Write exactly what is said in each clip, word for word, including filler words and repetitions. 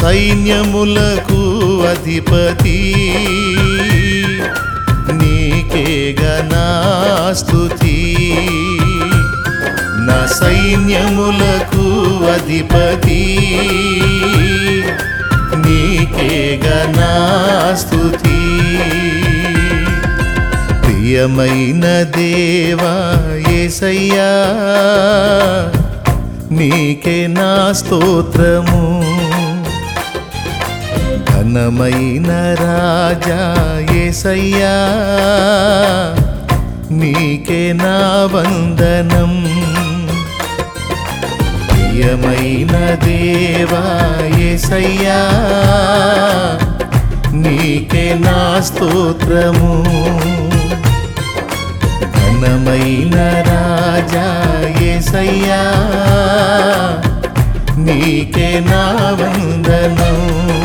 సైన్యములకు అధిపతి నీకేగా నా స్తుతి నా సైన్యములకు అధిపతి నీకేగా నా స్తుతి ప్రియమైన దేవా యేసయ్యా నీకే నా స్తోత్రము ఘనమైన రాజా యేసయ్యా నీకే నా వందనం ప్రియమైన దేవా యేసయ్యా నీకే నా స్తోత్రము ఘనమైన రాజా యేసయ్యా నీకే నా వందనం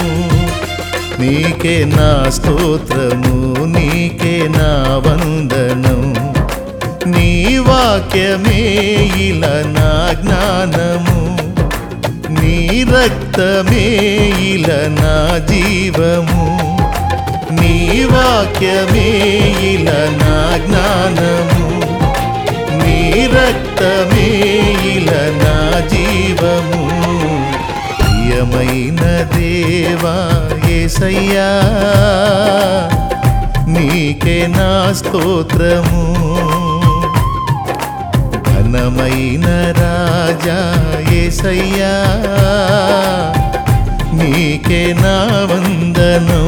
నీకే నా స్తోత్రము నీకే నా వందనం నీ వాక్యమే ఇలా నా జ్ఞానము నీ రక్తమే ఇలా నా జీవము నీ వాక్యమే ఇలా నా జ్ఞానము నీ రక్తమే ఇలా నా జీవము ప్రియమైన దేవా యేసయ్యా నీకే నా స్తోత్రము ఘనమైన రాజా యేసయ్యా నీకే నా వందనం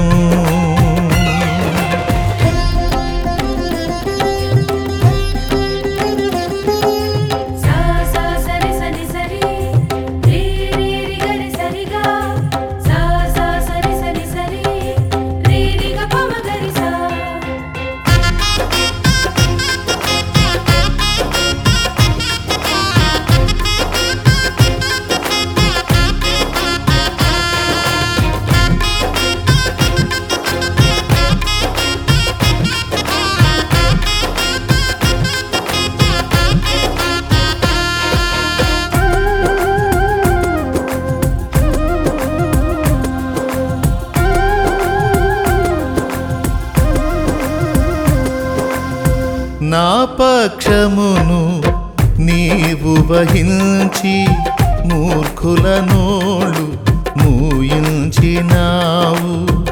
నా పక్షమును నీవు వహించి మూర్ఖుల నోళ్ళు మూయించినావు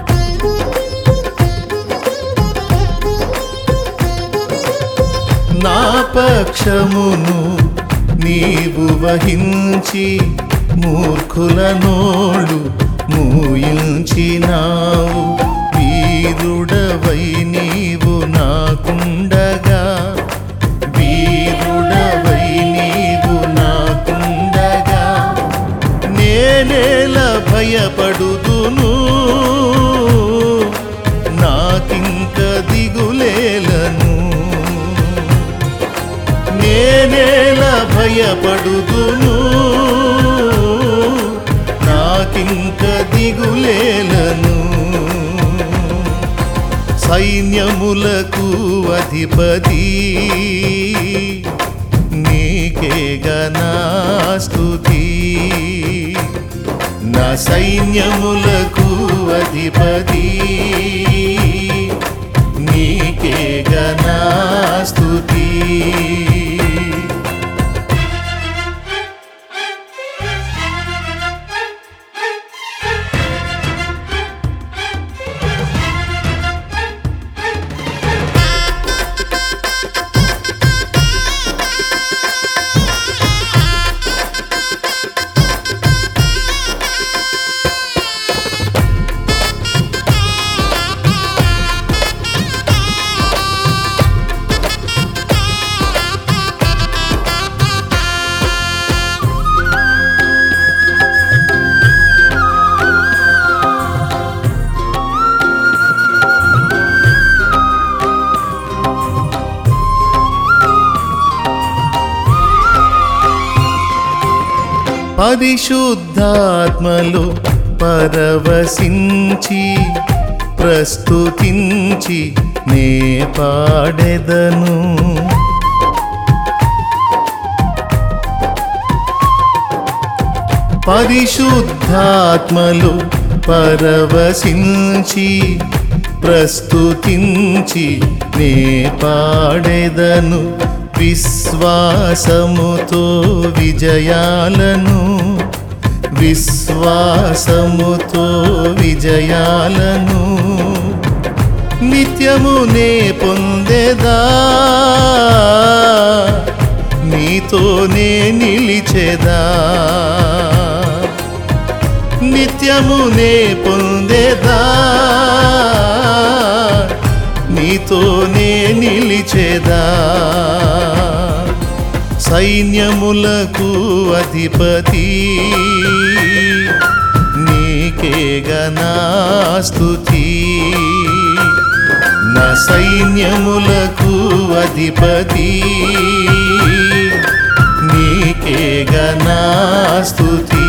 నా పక్షమును నీవు వహించి మూర్ఖుల నోళ్ళు మూయించినావు వీరుడవై నీవు నాకుండగా వీరుడవై నీవు నాకుండగా నేనేల భయపడుదును నాకింక దిగులేలను నేనేల భయపడుదును నాకింక దిగులేలను సైన్యములకు అధిపతి నీకేగా నా స్తుతి నా సైన్యములకు అధిపతి నీకేగా నా స్తుతి పరిశుద్ధాత్మలో పరవశించి ప్రస్తుతించి నే పాడెదను పరిశుద్ధాత్మలో పరవశించి ప్రస్తుతించి నే పాడెదను విశ్వాసముతో విజయాలను విశ్వాసముతో విజయాలను నిత్యము నే పొందెదా నీతోనే నిలిచెదా నిత్యము నే పొందెదా నీతోనే నిలిచెదా సైన్యములకు అధిపతి నీకేగా నా స్తుతి నా సైన్యములకు అధిపతి నీకేగా నా స్తుతి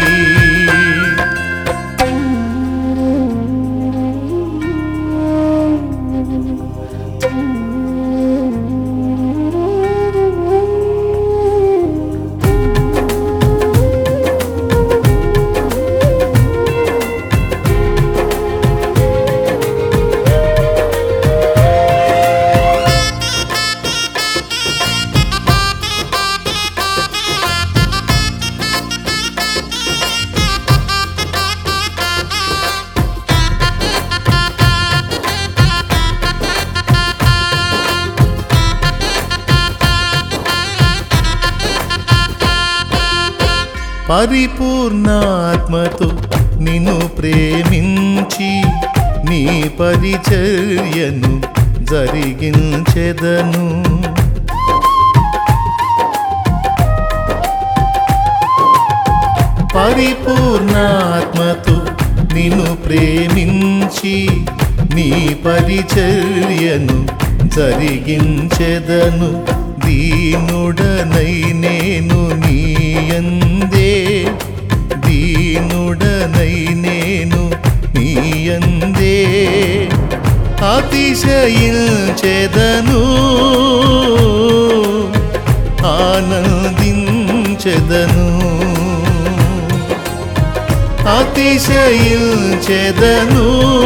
పరిపూర్ణాత్మతో నిన్ను ప్రేమించి నీ పరిచర్యను జరిగించెదను పరిపూర్ణాత్మతో నిన్ను ప్రేమించి నీ పరిచర్యను జరిగించెదను దీనుడనై నేను నీయందే దీనుడనై నేను నీయందే అతిశయించెదను ఆనందించెదను అతిశయించెదను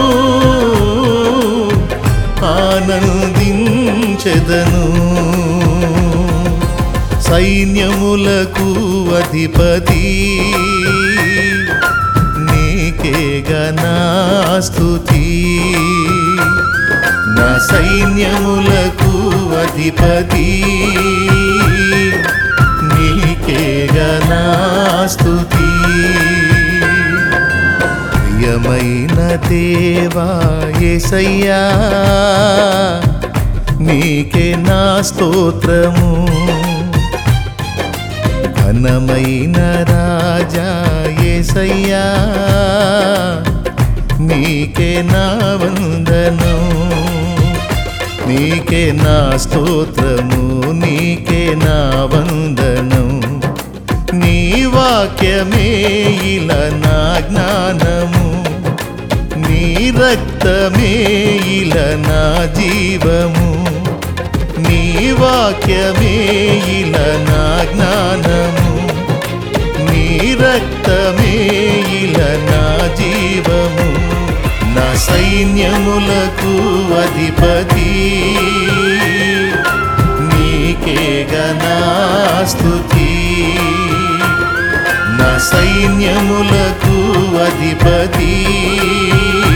ఆనందించెదను సైన్యములకు అధిపతి నీకేగా నా స్తుతి నా సైన్యములకు అధిపతి నీకేగా నా స్తుతి ప్రియమైన దేవా యేసయ్యా నీకే నా స్తోత్రము ఘనమైన రాజా యేసయ్యా నీకే నా వందనం నీకే నా స్తోత్రము నీకే నా వందనం నీ వాక్యమే ఇలా నా జ్ఞానము నీ రక్తమే ఇలా నా జీవము నీ వాక్యమే ఇలా నా జ్ఞానము నీ రక్తమే ఇలా నా జీవము నా సైన్యములకు అధిపతి నీకేగా నా స్తుతి నా సైన్యములకు అధిపతి